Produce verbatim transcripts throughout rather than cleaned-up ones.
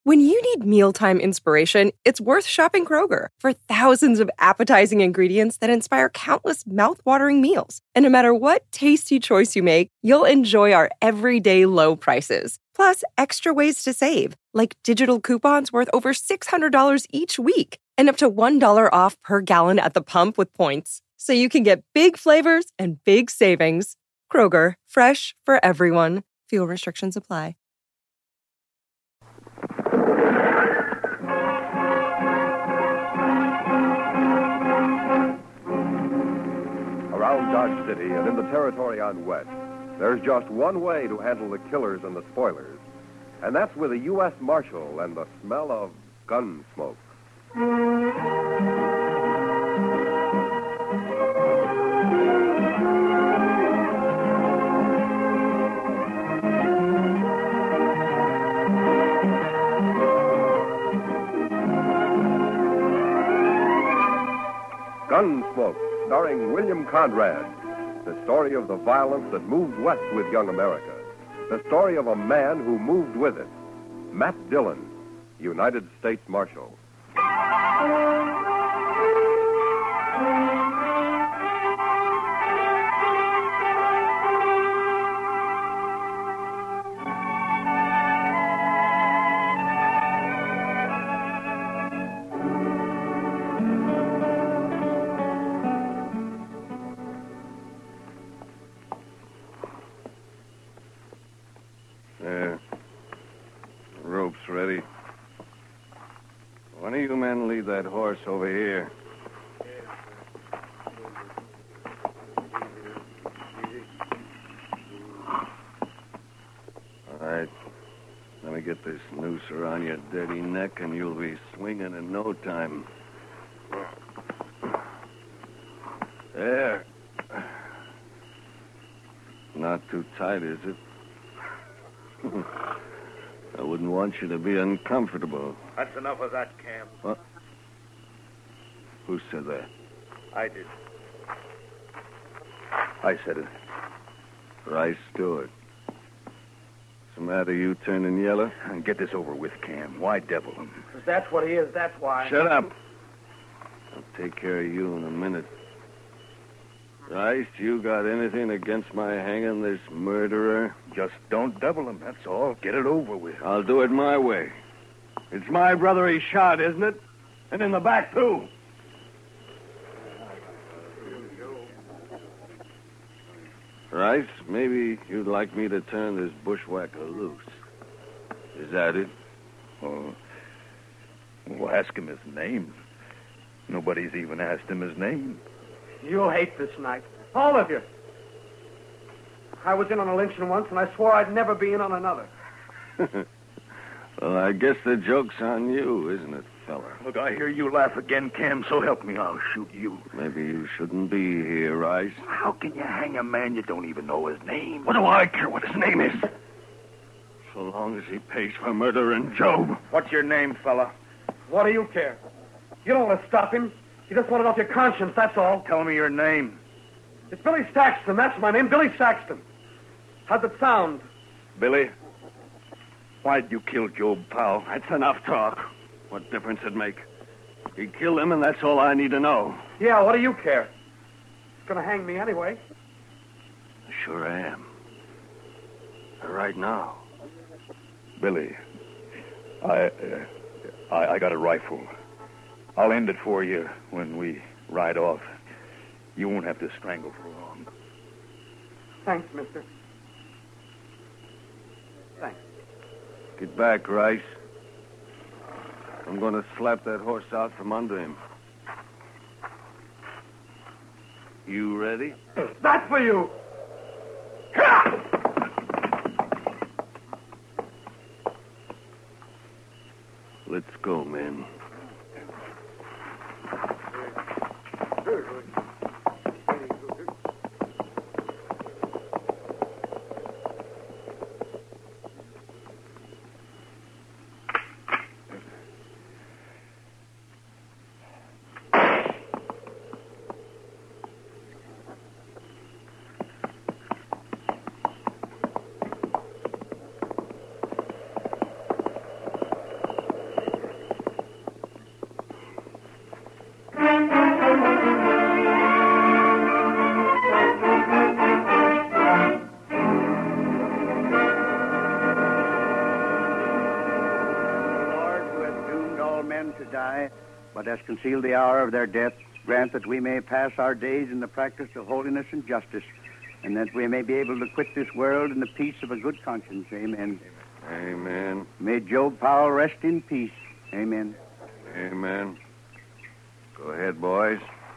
When you need mealtime inspiration, it's worth shopping Kroger for thousands of appetizing ingredients that inspire countless mouth-watering meals. And no matter what tasty choice you make, you'll enjoy our everyday low prices. Plus, extra ways to save, like digital coupons worth over six hundred dollars each week and up to one dollar off per gallon at the pump with points. So you can get big flavors and big savings. Kroger, fresh for everyone. Fuel restrictions apply. Around Dodge City and in the territory on West, there's just one way to handle the killers and the spoilers, and that's with a U S Marshal and the smell of gun smoke. Gunsmoke, starring William Conrad. The story of the violence that moved west with young America. The story of a man who moved with it. Matt Dillon, United States Marshal. There. The rope's ready. One of you men lead that horse over here. All right. Let me get this noose around your dirty neck, and you'll be swinging in no time. There. Not too tight, is it? I wouldn't want you to be uncomfortable. That's enough of that, Cam. What? Who said that? I did. I said it. Rice Stewart. What's the matter, you turning yellow? Get this over with, Cam. Why devil him? Because that's what he is, that's why. Shut up. I'll take care of you in a minute. Rice, you got anything against my hanging this murderer? Just don't devil him, that's all. Get it over with. I'll do it my way. It's my brother he shot, isn't it? And in the back, too. Rice, maybe you'd like me to turn this bushwhacker loose. Is that it? Oh, well, ask him his name. Nobody's even asked him his name. You'll hate this night. All of you. I was in on a lynching once, and I swore I'd never be in on another. Well, I guess the joke's on you, isn't it, fella? Look, I hear you laugh again, Cam, so help me, I'll shoot you. Maybe you shouldn't be here, Rice. How can you hang a man you don't even know his name? What do I care what his name is? So long as he pays for murdering Job. What's your name, fella? What do you care? You don't want to stop him. You just want it off your conscience, that's all. Tell me your name. It's Billy Saxton, that's my name, Billy Saxton. How's it sound? Billy, why'd you kill Job Powell? That's enough talk. What difference it make? He killed him, and that's all I need to know. Yeah, what do you care? He's going to hang me anyway. Sure I am. Right now. Billy, I, uh, I, I got a rifle. I'll end it for you when we ride off. You won't have to strangle for long. Thanks, mister. Thanks. Get back, Rice. I'm going to slap that horse out from under him. You ready? That's for you! Let's go, men. man to die, but hast concealed the hour of their death, grant that we may pass our days in the practice of holiness and justice, and that we may be able to quit this world in the peace of a good conscience. Amen. Amen. May Job Powell rest in peace. Amen. Amen. Go ahead, boys.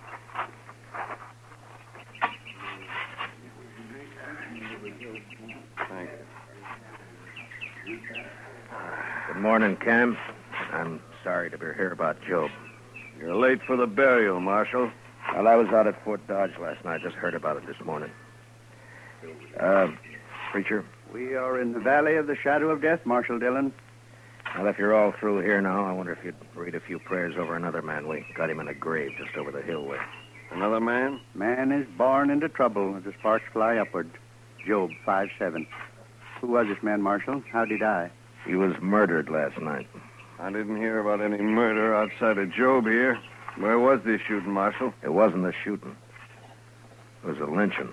Thank you. Good morning, Cam. I'm sorry to hear about Job. You're late for the burial, Marshal. Well, I was out at Fort Dodge last night. Just heard about it this morning. Uh, preacher? We are in the valley of the shadow of death, Marshal Dillon. Well, if you're all through here now, I wonder if you'd read a few prayers over another man. We got him in a grave just over the hill way. Another man? Man is born into trouble as the sparks fly upward. Job five seven. Who was this man, Marshal? How'd he die? He was murdered last night. I didn't hear about any murder outside of Job here. Where was this shooting, Marshal? It wasn't a shooting. It was a lynching.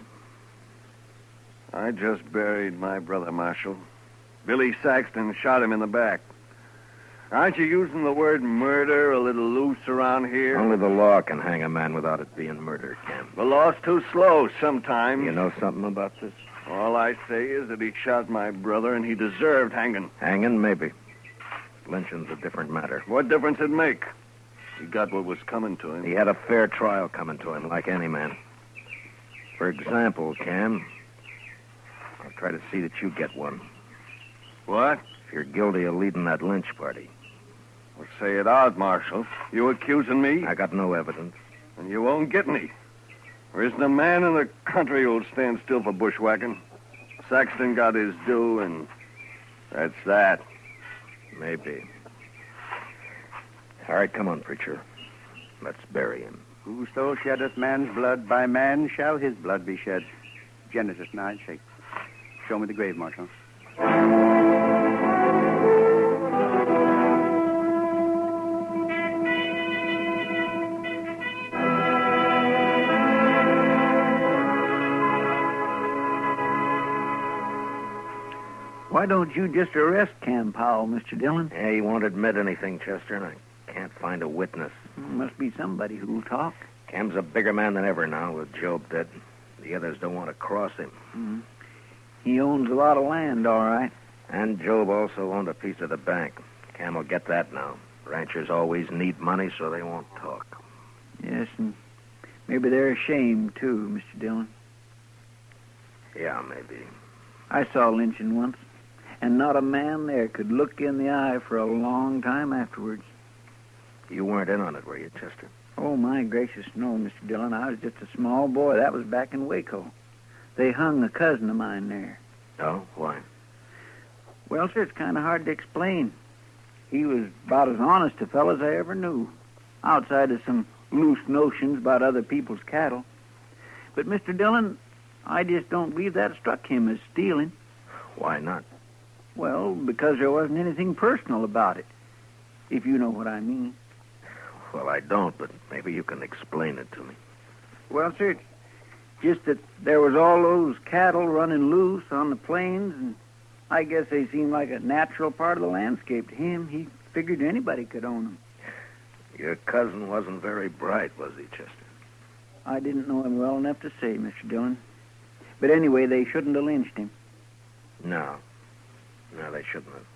I just buried my brother, Marshal. Billy Saxton shot him in the back. Aren't you using the word murder a little loose around here? Only the law can hang a man without it being murder, Cam. The law's too slow sometimes. You know something about this? All I say is that he shot my brother and he deserved hanging. Hanging, maybe. Lynching's a different matter. What difference it make? He got what was coming to him. He had a fair trial coming to him, like any man. For example, Cam, I'll try to see that you get one. What? If you're guilty of leading that lynch party. Well, say it out, Marshal. You accusing me? I got no evidence. And you won't get any. There isn't a man in the country who'll stand still for bushwhacking. Saxton got his due, and that's that. Maybe. All right, come on, preacher. Let's bury him. Whoso sheddeth man's blood, by man shall his blood be shed. Genesis nine six. Show me the grave, Marshal. Why don't you just arrest Cam Powell, Mister Dillon? Yeah, he won't admit anything, Chester, and I can't find a witness. Must be somebody who'll talk. Cam's a bigger man than ever now, with Job dead. The others don't want to cross him. Mm-hmm. He owns a lot of land, all right. And Job also owned a piece of the bank. Cam will get that now. Ranchers always need money, so they won't talk. Yes, and maybe they're ashamed, too, Mister Dillon. Yeah, maybe. I saw lynching once, and not a man there could look in the eye for a long time afterwards. You weren't in on it, were you, Chester? Oh, my gracious, no, Mister Dillon. I was just a small boy. That was back in Waco. They hung a cousin of mine there. Oh? Why? Well, sir, it's kind of hard to explain. He was about as honest a fellow as I ever knew, outside of some loose notions about other people's cattle. But, Mister Dillon, I just don't believe that struck him as stealing. Why not? Well, because there wasn't anything personal about it, if you know what I mean. Well, I don't, but maybe you can explain it to me. Well, sir, it's just that there was all those cattle running loose on the plains, and I guess they seemed like a natural part of the landscape to him. He figured anybody could own them. Your cousin wasn't very bright, was he, Chester? I didn't know him well enough to say, Mister Dillon. But anyway, they shouldn't have lynched him. No. No, they shouldn't have.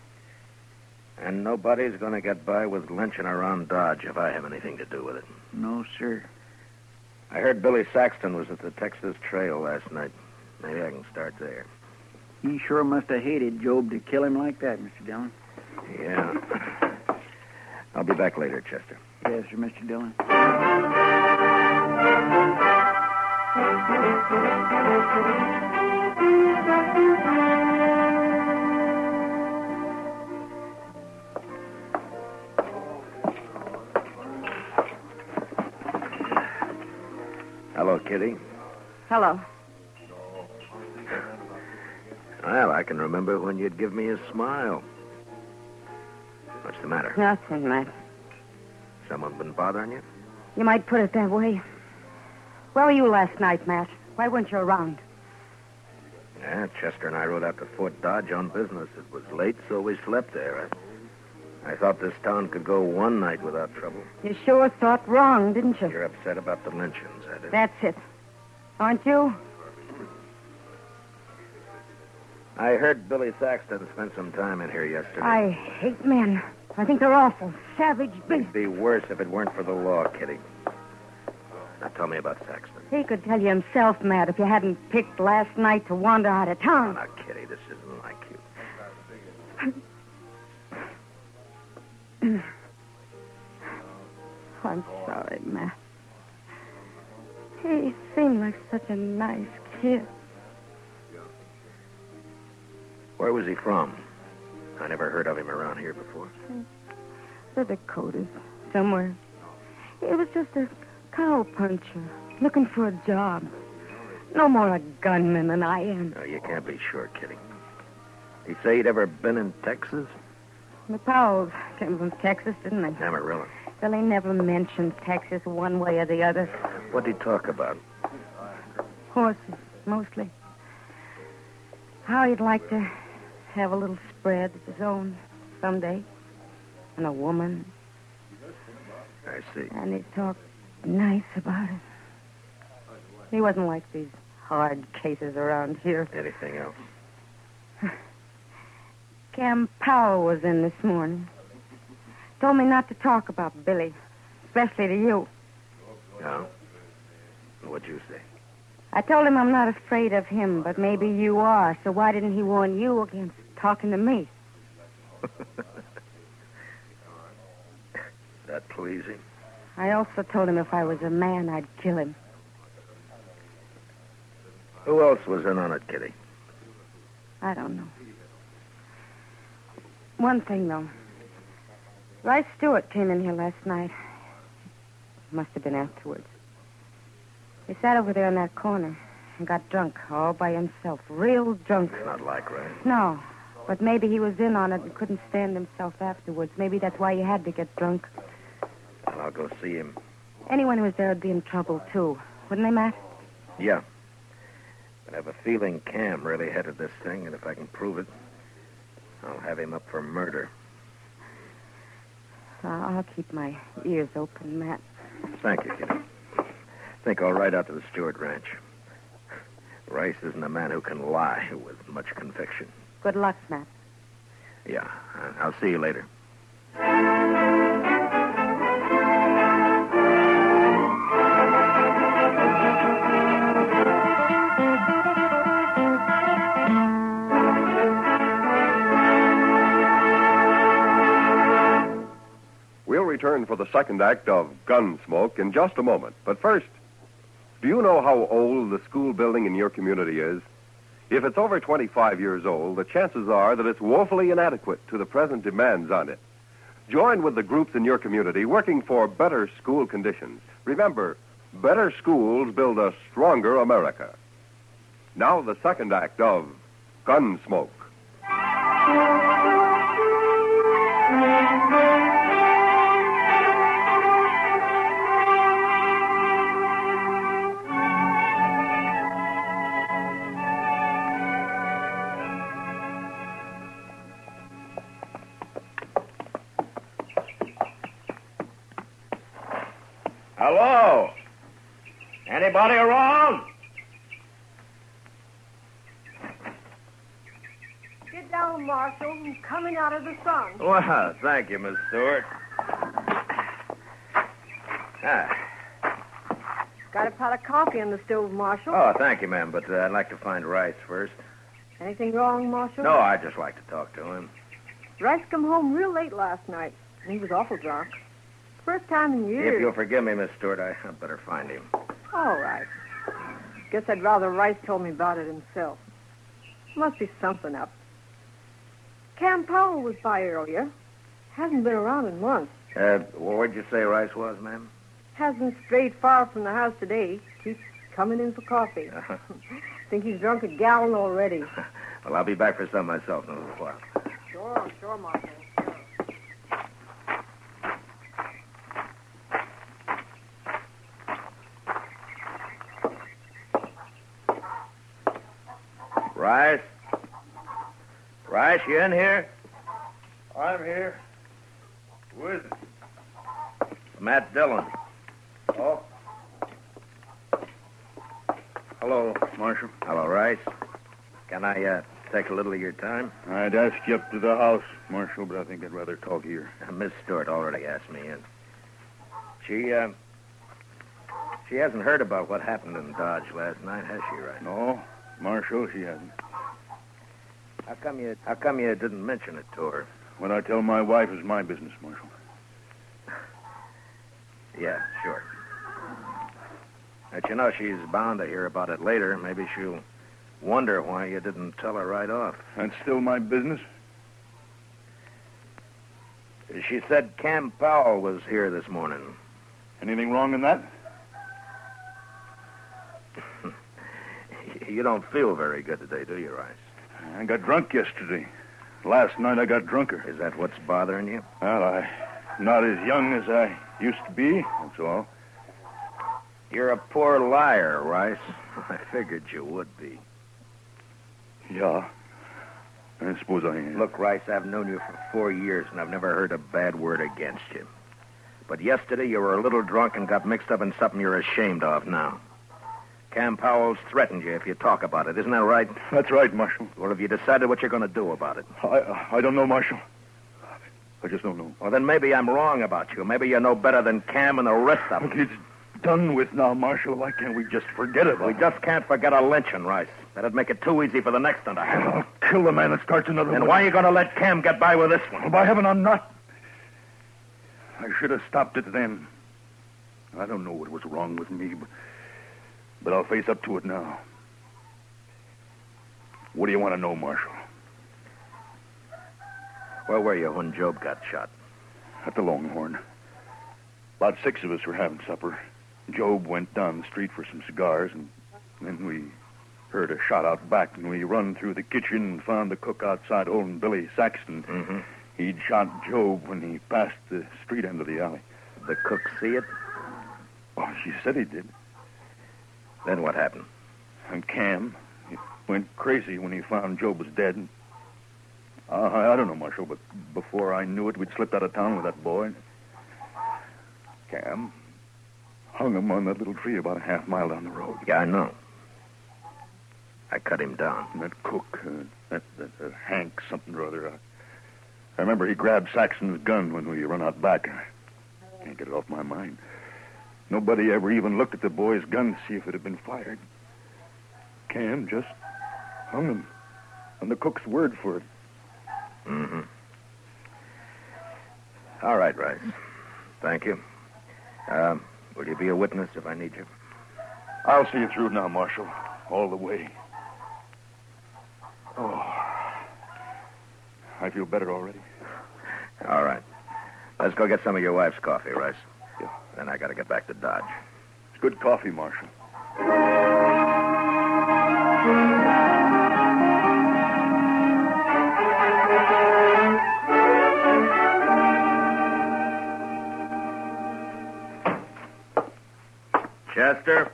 And nobody's going to get by with lynching around Dodge if I have anything to do with it. No, sir. I heard Billy Saxton was at the Texas Trail last night. Maybe I can start there. He sure must have hated Job to kill him like that, Mister Dillon. Yeah. I'll be back later, Chester. Yes, sir, Mister Dillon. Hello, Kitty. Hello. Well, I can remember when you'd give me a smile. What's the matter? Nothing, Matt. Someone been bothering you? You might put it that way. Where were you last night, Matt? Why weren't you around? Yeah, Chester and I rode out to Fort Dodge on business. It was late, so we slept there. I thought this town could go one night without trouble. You sure thought wrong, didn't you? You're upset about the lynchings, Heather. That's it. Aren't you? I heard Billy Saxton spent some time in here yesterday. I hate men. I think they're awful. Savage beasts. It'd be worse if it weren't for the law, Kitty. Now tell me about Saxton. He could tell you himself, Matt, if you hadn't picked last night to wander out of town. Now, Kitty, this isn't like you. I'm sorry, Matt. He seemed like such a nice kid. Where was he from? I never heard of him around here before. The Dakotas, somewhere. He was just a cow puncher, looking for a job. No more a gunman than I am. No, you can't be sure, Kitty. Did he say he'd ever been in Texas? The Powells came from Texas, didn't they? Amarillo. Billy never mentioned Texas one way or the other. What'd he talk about? Horses, mostly. How he'd like to have a little spread of his own someday. And a woman. I see. And he talked nice about it. He wasn't like these hard cases around here. Anything else? Cam Powell was in this morning. Told me not to talk about Billy, especially to you. No? What'd you say? I told him I'm not afraid of him, but maybe you are, so why didn't he warn you against talking to me? That please him? I also told him if I was a man, I'd kill him. Who else was in on it, Kitty? I don't know. One thing, though. Rice Stewart came in here last night. Must have been afterwards. He sat over there in that corner and got drunk all by himself. Real drunk. It's not like Rice. No, but maybe he was in on it and couldn't stand himself afterwards. Maybe that's why he had to get drunk. Well, I'll go see him. Anyone who was there would be in trouble, too. Wouldn't they, Matt? Yeah. But I have a feeling Cam really headed this thing, and if I can prove it, I'll have him up for murder. Uh, I'll keep my ears open, Matt. Thank you, Kitty. I think I'll ride out to the Stewart Ranch. Rice isn't a man who can lie with much conviction. Good luck, Matt. Yeah, I'll see you later. We'll return for the second act of Gunsmoke in just a moment. But first, do you know how old the school building in your community is? If it's over twenty-five years old, the chances are that it's woefully inadequate to the present demands on it. Join with the groups in your community working for better school conditions. Remember, better schools build a stronger America. Now the second act of Gunsmoke. Hello? Anybody around? Get down, Marshal. I'm coming out of the sun. Well, thank you, Miss Stewart. Ah. Got a pot of coffee on the stove, Marshal. Oh, thank you, ma'am, but uh, I'd like to find Rice first. Anything wrong, Marshal? No, I'd just like to talk to him. Rice come home real late last night, and he was awful drunk. First time in years. If you'll forgive me, Miss Stewart, I, I'd better find him. All right. Guess I'd rather Rice told me about it himself. Must be something up. Cam Powell was by earlier. Hasn't been around in months. Uh, where'd you say Rice was, ma'am? Hasn't strayed far from the house today. Keeps coming in for coffee. Uh-huh. Think he's drunk a gallon already. Well, I'll be back for some myself in a little while. Sure, sure, Marshal. Rice? Rice, you in here? I'm here. Who is it? Matt Dillon. Oh? Hello, Marshal. Hello, Rice. Can I uh, take a little of your time? I'd ask you up to the house, Marshal, but I think I'd rather talk here. Uh, Miss Stewart already asked me in. She, uh, she hasn't heard about what happened in Dodge last night, has she, Rice? No, Marshal, she hasn't. How come you, how come you didn't mention it to her? What I tell my wife is my business, Marshal. Yeah, sure. But you know, she's bound to hear about it later. Maybe she'll wonder why you didn't tell her right off. That's still my business? She said Cam Powell was here this morning. Anything wrong in that? You don't feel very good today, do you, Rice? I got drunk yesterday. Last night I got drunker. Is that what's bothering you? Well, I'm not as young as I used to be, that's all. You're a poor liar, Rice. I figured you would be. Yeah, I suppose I am. Look, Rice, I've known you for four years, and I've never heard a bad word against you. But yesterday you were a little drunk and got mixed up in something you're ashamed of now. Cam Powell's threatened you if you talk about it. Isn't that right? That's right, Marshal. Well, have you decided what you're going to do about it? I I don't know, Marshal. I just don't know. Well, then maybe I'm wrong about you. Maybe you know better than Cam and the rest of them. Look, it's done with now, Marshal. Why can't we just forget it? We just can't forget a lynching, Rice. That'd make it too easy for the next one to happen. I'll kill the man that starts another Then one. why are you going to let Cam get by with this one? Well, by heaven, I'm not. I should have stopped it then. I don't know what was wrong with me, but, but I'll face up to it now. What do you want to know, Marshal? Where were you when Job got shot? At the Longhorn. About six of us were having supper. Job went down the street for some cigars, and then we heard a shot out back, and we run through the kitchen and found the cook outside holding Billy Saxton. Mm-hmm. He'd shot Job when he passed the street end of the alley. The cook see it? Oh, she said he did. Then what happened? And Cam, he went crazy when he found Job was dead. And, uh, I, I don't know, Marshal, but before I knew it, we'd slipped out of town with that boy. Cam hung him on that little tree about a half mile down the road. Yeah, I know. I cut him down. And that cook, uh, that, that uh, Hank something or other, uh, I remember he grabbed Saxon's gun when we run out back. I can't get it off my mind. Nobody ever even looked at the boy's gun to see if it had been fired. Cam just hung him on the cook's word for it. Mm-hmm. All right, Rice. Thank you. Um, will you be a witness if I need you? I'll see you through now, Marshal. All the way. Oh. I feel better already. All right. Let's go get some of your wife's coffee, Rice. Yeah. Then I got to get back to Dodge. It's good coffee, Marshal. Chester?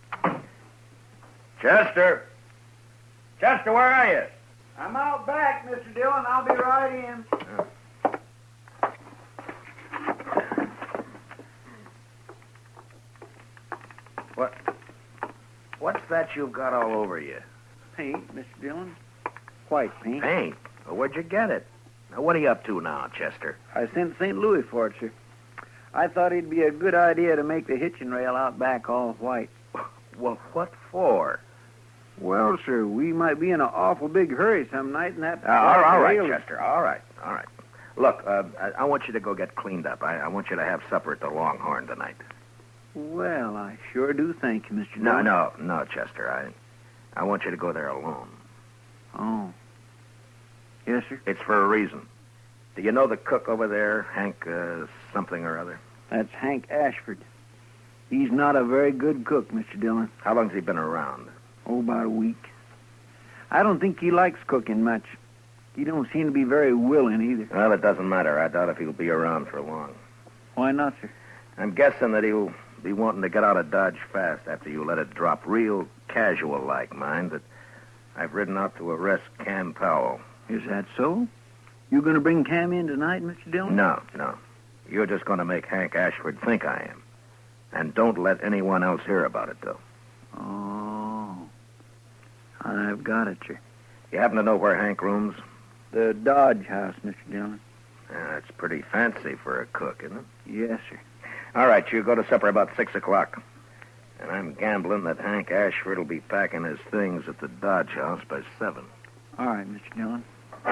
Chester? Chester, where are you? I'm out back, Mister Dillon. I'll be right in. Oh. What? What's that you've got all over you? Paint, Mister Dillon. White paint. Paint? Well, where'd you get it? Now, what are you up to now, Chester? I sent Saint Louis for it, sir. I thought it'd be a good idea to make the hitching rail out back all white. Well, what for? Well, sir, we might be in an awful big hurry some night, and that... Uh, all, all right, rail is- Chester. All right, all right. Look, uh, I, I want you to go get cleaned up. I, I want you to have supper at the Longhorn tonight. Well, I sure do thank you, Mister No, Dillon. no, no, Chester. I, I want you to go there alone. Oh. Yes, sir? It's for a reason. Do you know the cook over there, Hank uh, something or other? That's Hank Ashford. He's not a very good cook, Mister Dillon. How long's he been around? Oh, about a week. I don't think he likes cooking much. He don't seem to be very willing either. Well, it doesn't matter. I doubt if he'll be around for long. Why not, sir? I'm guessing that he'll be wanting to get out of Dodge fast after you let it drop real casual-like, mind, that I've ridden out to arrest Cam Powell. Is that so? You going to bring Cam in tonight, Mister Dillon? No, no. You're just going to make Hank Ashford think I am. And don't let anyone else hear about it, though. Oh. I've got it, sir. You happen to know where Hank rooms? The Dodge House, Mister Dillon. Yeah, it's pretty fancy for a cook, isn't it? Yes, sir. All right, you go to supper about six o'clock. And I'm gambling that Hank Ashford will be packing his things at the Dodge House by seven. All right, Mister Dillon.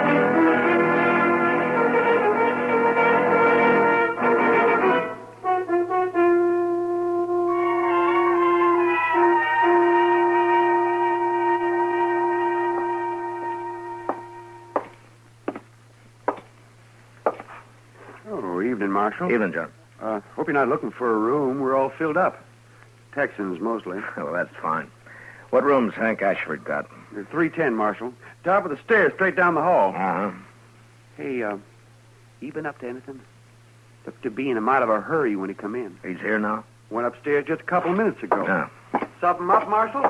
Oh, evening, Marshal. Evening, John. Uh, hope you're not looking for a room. We're all filled up. Texans, mostly. Well, that's fine. What room's Hank Ashford got? three ten, Marshal. Top of the stairs, straight down the hall. Uh-huh. Hey, uh, you been up to anything? To, to be in a mite of a hurry when he come in. He's here now? Went upstairs just a couple of minutes ago. Yeah. Something up, Marshal?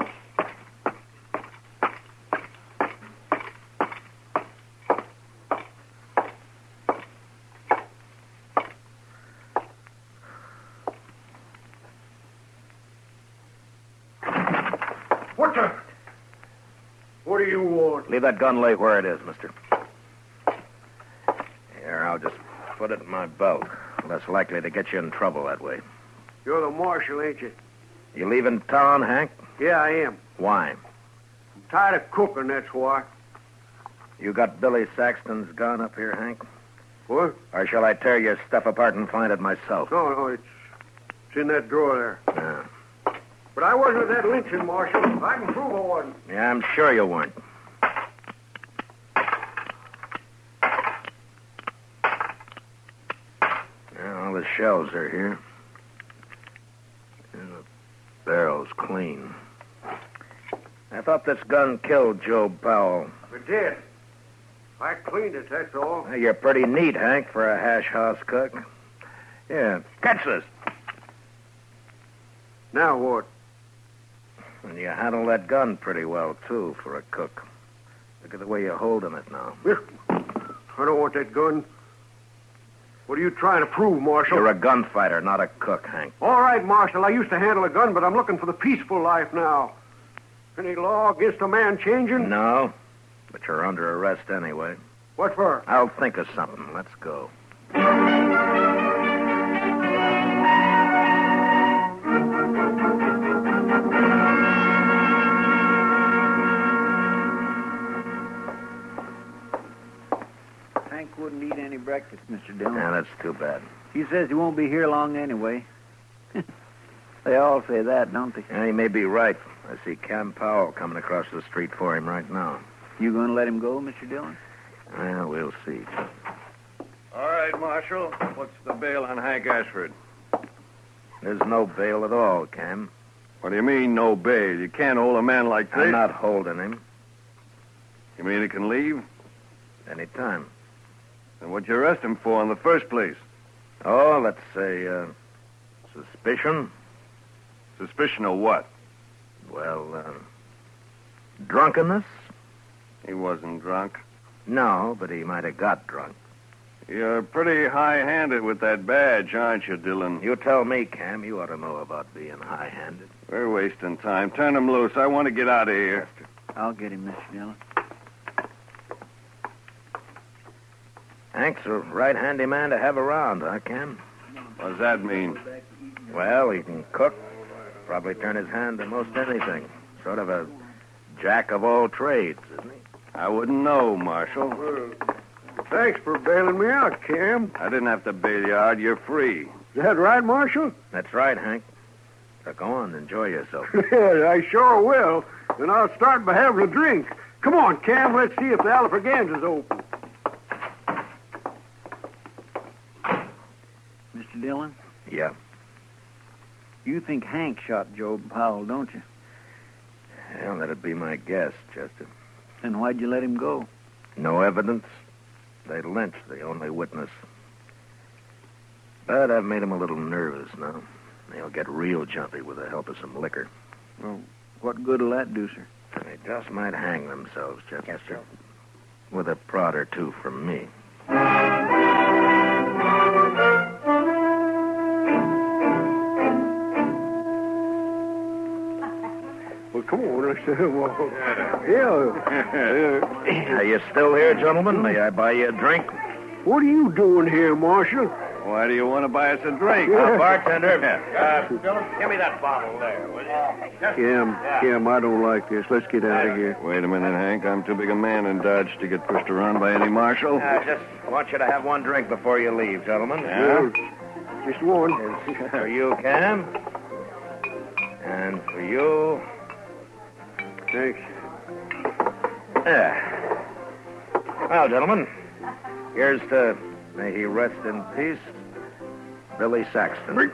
What the? What do you want? Leave that gun lay where it is, mister. Here, I'll just put it in my belt. Less likely to get you in trouble that way. You're the marshal, ain't you? You leaving town, Hank? Yeah, I am. Why? I'm tired of cooking, that's why. You got Billy Saxton's gun up here, Hank? What? Or shall I tear your stuff apart and find it myself? No, no, it's, it's in that drawer there. Yeah. But I wasn't at that lynching, Marshal. I can prove I wasn't. Yeah, I'm sure you weren't. Yeah, all the shells are here. And the barrel's clean. I thought this gun killed Joe Powell. It did. I cleaned it, that's all. Hey, you're pretty neat, Hank, for a hash house cook. Yeah, catch this. Now what? And you handle that gun pretty well, too, for a cook. Look at the way you're holding it now. I don't want that gun. What are you trying to prove, Marshal? You're a gunfighter, not a cook, Hank. All right, Marshal. I used to handle a gun, but I'm looking for the peaceful life now. Any law against a man changing? No, but you're under arrest anyway. What for? I'll think of something. Let's go. Hank wouldn't eat any breakfast, Mister Dillon. Yeah, that's too bad. He says he won't be here long anyway. They all say that, don't they? Yeah, he may be right. I see Cam Powell coming across the street for him right now. You going to let him go, Mister Dillon? Well, we'll see. All right, Marshal. What's the bail on Hank Ashford? There's no bail at all, Cam. What do you mean, no bail? You can't hold a man like this. I'm not holding him. You mean he can leave? Anytime. Then what'd you arrest him for in the first place? Oh, let's say, uh, suspicion. Suspicion of what? Well, uh, drunkenness? He wasn't drunk. No, but he might have got drunk. You're pretty high-handed with that badge, aren't you, Dillon? You tell me, Cam. You ought to know about being high-handed. We're wasting time. Turn him loose. I want to get out of here. I'll get him, Mister Dillon. Hank's a right handy man to have around, huh, Cam? What does that mean? Well, he can cook, probably turn his hand to most anything. Sort of a jack of all trades, isn't he? I wouldn't know, Marshal. Well, thanks for bailing me out, Cam. I didn't have to bail you out. You're free. Is that right, Marshal? That's right, Hank. So go on, enjoy yourself. Yeah, I sure will. And I'll start by having a drink. Come on, Cam, let's see if the Alfraganza's open. Mister Dillon? Yeah. You think Hank shot Joe Powell, don't you? Well, that'd be my guess, Chester. Then why'd you let him go? No evidence. They lynched the only witness. But I've made him a little nervous now. He'll get real jumpy with the help of some liquor. Well, what good will that do, sir? They just might hang themselves, Chester. With a prod or two from me. Yeah. Are you still here, gentlemen? May I buy you a drink? What are you doing here, Marshal? Why do you want to buy us a drink? Uh, bartender, uh, give me that bottle there, will you? Kim, Kim, I don't like this. Let's get out of here. Wait a minute, Hank. I'm too big a man in Dodge to get pushed around by any marshal. I just want you to have one drink before you leave, gentlemen. Well, just one. It's for you, Cam. And for you... Thanks. Yeah. Well, gentlemen, here's to, may he rest in peace, Billy Saxton.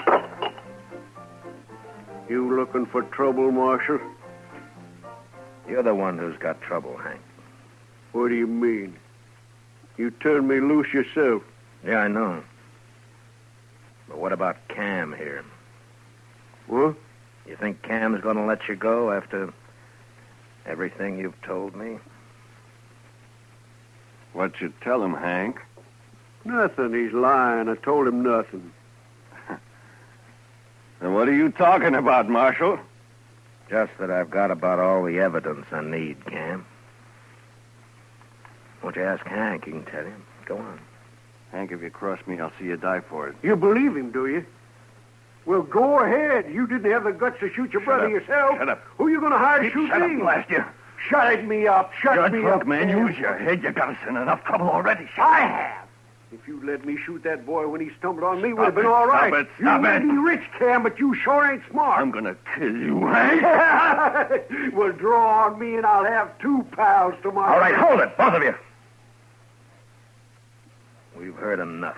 You looking for trouble, Marshal? You're the one who's got trouble, Hank. What do you mean? You turned me loose yourself. Yeah, I know. But what about Cam here? What? You think Cam's going to let you go after everything you've told me? What'd you tell him, Hank? Nothing. He's lying. I told him nothing. And what are you talking about, Marshal? Just that I've got about all the evidence I need, Cam. Won't you ask Hank? He can tell you. Go on. Hank, if you cross me, I'll see you die for it. You believe him, do you? Well, go ahead. You didn't have the guts to shoot your Shut brother up. yourself. Shut up. Who are you going to hire to Shut shoot up, me? blast you. Shut me up. Shut You're me drunk, up. man. Use your head. You got us in enough trouble already. Shut I up. have. If you'd let me shoot that boy when he stumbled on me, would have Stop been it. all right. Stop it. Stop you may it. be rich, Cam, but you sure ain't smart. I'm going to kill you, Hank. Well, draw on me, and I'll have two pals tomorrow. All right, hold it, both of you. We've heard enough.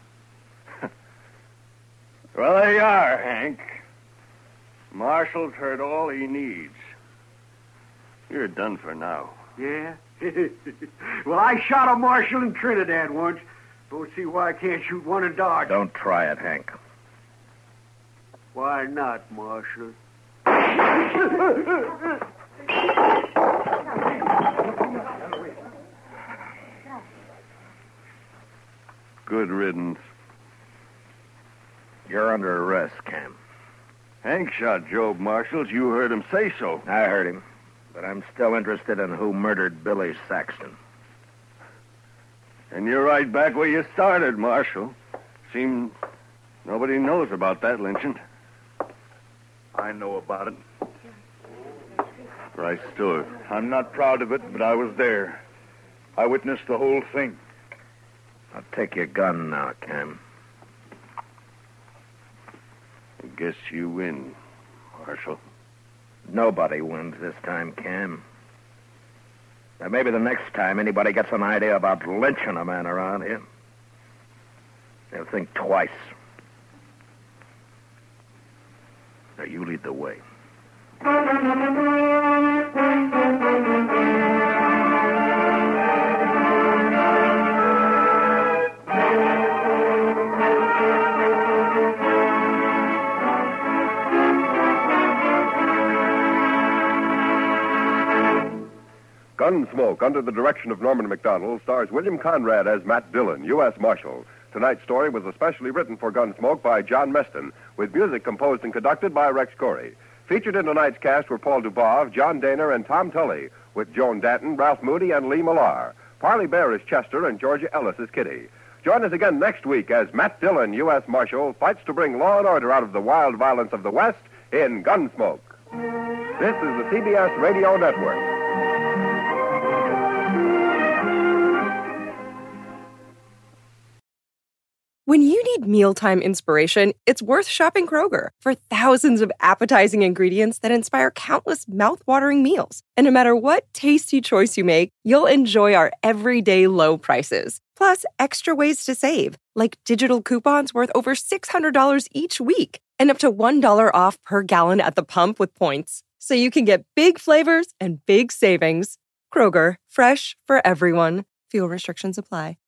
Well, there you are, Hank. Marshall's heard all he needs. You're done for now. Yeah? Well, I shot a marshal in Trinidad once. Don't see why I can't shoot one in Dodge. Don't try it, Hank. Why not, Marshal? Good riddance. You're under arrest, Cam. Hank shot Job Marshall. You heard him say so. I heard him, but I'm still interested in who murdered Billy Saxton. And you're right back where you started, Marshal. Seems nobody knows about that lynching. I know about it. Bryce Stewart. I'm not proud of it, but I was there. I witnessed the whole thing. I'll take your gun now, Cam. I guess you win, Marshal. Nobody wins this time, Cam. Now, maybe the next time anybody gets an idea about lynching a man around here, they'll think twice. Now, you lead the way. Gunsmoke, under the direction of Norman Macdonald, stars William Conrad as Matt Dillon, U S Marshal. Tonight's story was especially written for Gunsmoke by John Meston, with music composed and conducted by Rex Corey. Featured in tonight's cast were Paul Dubov, John Daner, and Tom Tully, with Joan Danton, Ralph Moody, and Lee Millar. Parley Bear is Chester, and Georgia Ellis is Kitty. Join us again next week as Matt Dillon, U S Marshal, fights to bring law and order out of the wild violence of the West in Gunsmoke. This is the C B S Radio Network. When you need mealtime inspiration, it's worth shopping Kroger for thousands of appetizing ingredients that inspire countless mouth-watering meals. And no matter what tasty choice you make, you'll enjoy our everyday low prices. Plus, extra ways to save, like digital coupons worth over six hundred dollars each week and up to one dollar off per gallon at the pump with points. So you can get big flavors and big savings. Kroger, fresh for everyone. Fuel restrictions apply.